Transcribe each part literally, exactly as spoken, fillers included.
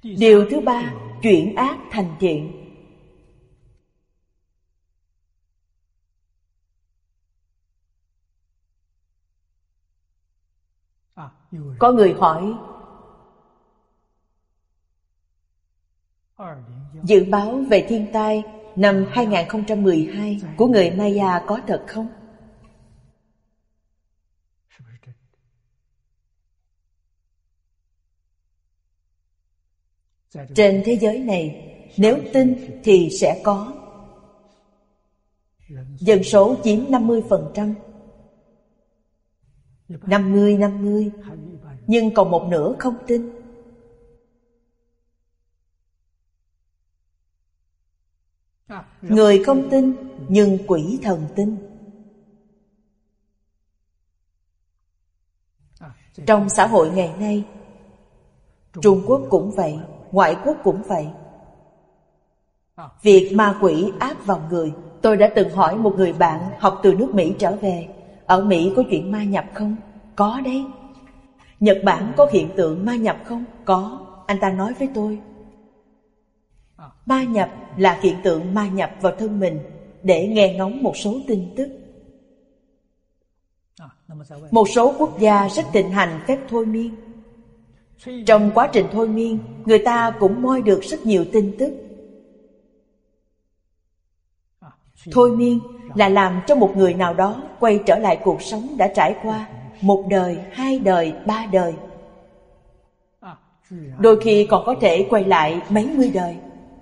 Điều thứ ba, chuyển ác thành thiện. Có người hỏi, dự báo về thiên tai năm hai không một hai của người Maya có thật không? Trên thế giới này, nếu tin thì sẽ có. Dân số chiếm năm mươi phần trăm, năm mươi năm mươi, nhưng còn một nửa không tin. Người không tin, nhưng quỷ thần tin. Trong xã hội ngày nay, Trung Quốc cũng vậy, ngoại quốc cũng vậy. Việc ma quỷ áp vào người. Tôi đã từng hỏi một người bạn học từ nước Mỹ trở về, ở Mỹ có chuyện ma nhập không? Có đấy. Nhật Bản có hiện tượng ma nhập không? Có. Anh ta nói với tôi, ma nhập là hiện tượng ma nhập vào thân mình để nghe ngóng một số tin tức. Một số quốc gia rất thịnh hành phép thôi miên. Trong quá trình thôi miên, người ta cũng moi được rất nhiều tin tức. Thôi miên là làm cho một người nào đó quay trở lại cuộc sống đã trải qua một đời, hai đời, ba đời. Đôi khi còn có thể quay lại mấy mươi đời.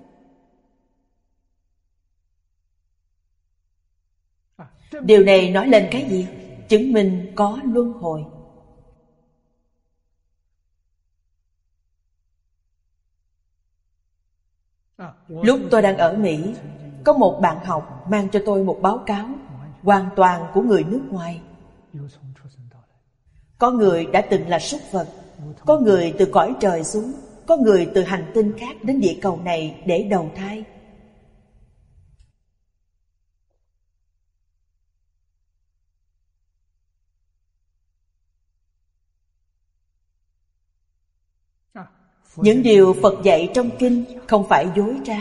Điều này nói lên cái gì? Chứng minh có luân hồi. Lúc tôi đang ở Mỹ, có một bạn học mang cho tôi một báo cáo hoàn toàn của người nước ngoài. Có người đã từng là súc vật, có người từ cõi trời xuống, có người từ hành tinh khác đến địa cầu này để đầu thai. Những điều Phật dạy trong kinh không phải dối trá.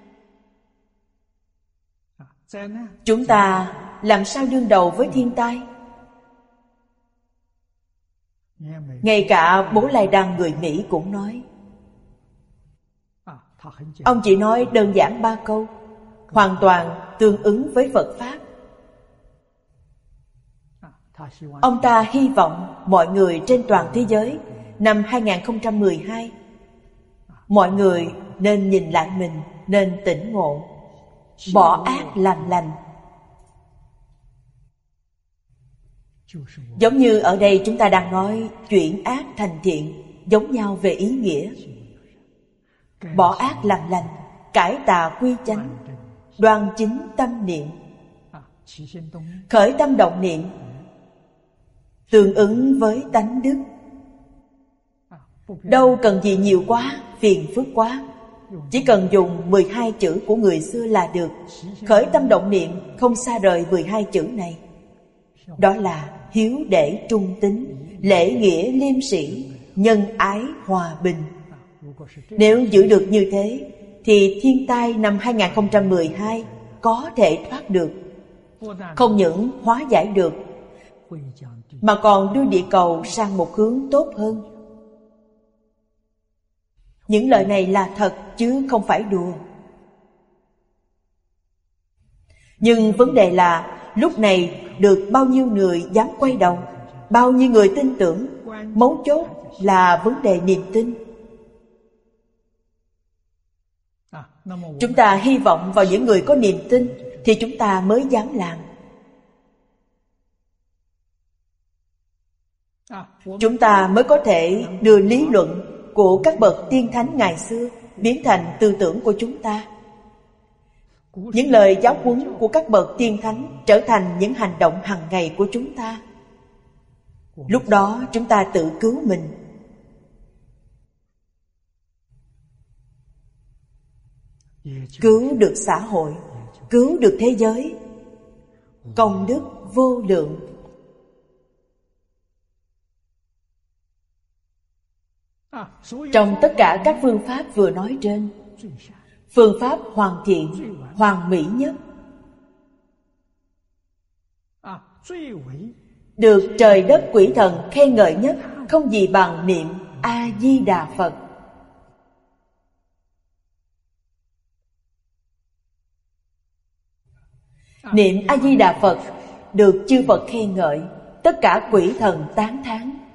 Chúng ta làm sao đương đầu với thiên tai? Ngay cả Bố Lai Đăng người Mỹ cũng nói. Ông chỉ nói đơn giản ba câu, hoàn toàn tương ứng với Phật Pháp. Ông ta hy vọng mọi người trên toàn thế giới năm hai không một hai, mọi người nên nhìn lại mình, nên tỉnh ngộ, bỏ ác làm lành. Giống như ở đây chúng ta đang nói chuyển ác thành thiện, giống nhau về ý nghĩa. Bỏ ác làm lành, cải tà quy chánh, đoan chính tâm niệm. Khởi tâm động niệm tương ứng với tánh đức. Đâu cần gì nhiều quá, phiền phức quá. Chỉ cần dùng mười hai chữ của người xưa là được. Khởi tâm động niệm không xa rời mười hai chữ này. Đó là hiếu để trung tín, lễ nghĩa liêm sĩ, nhân ái hòa bình. Nếu giữ được như thế, thì thiên tai năm hai không một hai có thể thoát được. Không những hóa giải được, mà còn đưa địa cầu sang một hướng tốt hơn. Những lời này là thật chứ không phải đùa. Nhưng vấn đề là lúc này được bao nhiêu người dám quay đầu, bao nhiêu người tin tưởng. Mấu chốt là vấn đề niềm tin. Chúng ta hy vọng vào những người có niềm tin thì chúng ta mới dám làm. Chúng ta mới có thể đưa lý luận của các bậc tiên thánh ngày xưa biến thành tư tưởng của chúng ta. Những lời giáo huấn của các bậc tiên thánh trở thành những hành động hàng ngày của chúng ta. Lúc đó chúng ta tự cứu mình. Cứu được xã hội, cứu được thế giới. Công đức vô lượng. Trong tất cả các phương pháp vừa nói trên, phương pháp hoàn thiện, hoàn mỹ nhất, được trời đất quỷ thần khen ngợi nhất, không gì bằng niệm A-di-đà Phật. Niệm A-di-đà Phật được chư Phật khen ngợi, tất cả quỷ thần tán thán.